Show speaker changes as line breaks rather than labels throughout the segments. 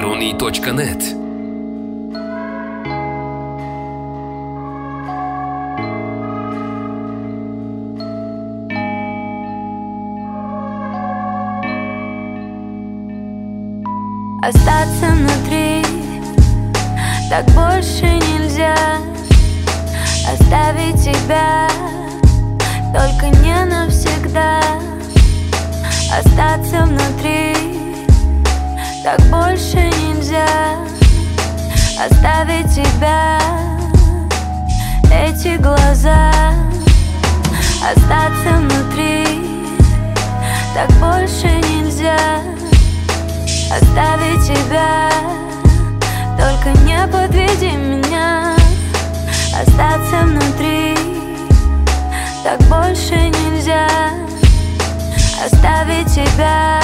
Первый.нет.
Остаться внутри так больше нельзя. Оставить тебя, только не навсегда. Остаться внутри так больше нельзя. Оставить тебя, эти глаза. Остаться внутри так больше нельзя. Оставить тебя, только не подведи меня. Остаться внутри так больше нельзя. Оставить тебя,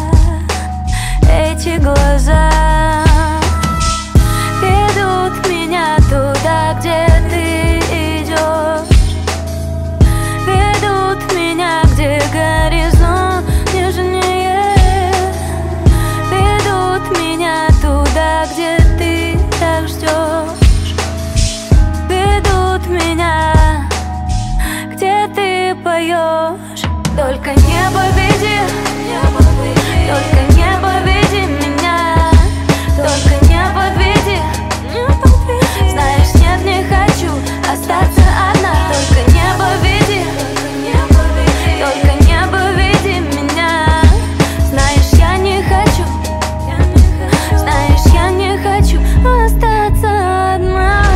эти глаза ведут меня туда, где ты идешь. Ведут меня, где горизонт нежнее. Ведут меня туда, где ты так ждешь. Ведут меня, где ты поешь. Только не подведи, только не подведи меня. Только не подведи, знаешь, нет, не хочу остаться одна. Только не подведи, только не подведи меня. Знаешь, я не хочу, знаешь, я не хочу остаться одна.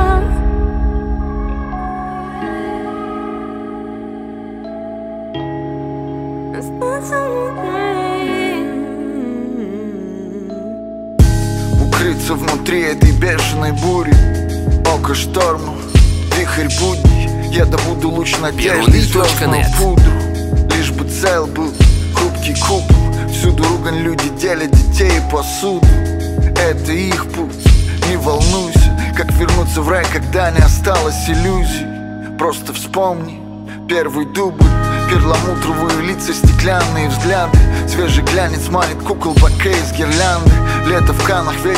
Укрыться внутри этой бешеной бури, око шторма, вихрь будней. Я добуду луч надежды и звездную пудру. Лишь бы цел был хрупкий купол. Всюду ругань, люди делят детей и посуду. Это их путь, не волнуйся. Как вернуться в рай, когда не осталось иллюзий. Просто вспомни первый дубль. Перламутровые лица, стеклянные взгляды. Свежий глянец манит кукол бокей из гирлянды. Лето в Каннах, ветер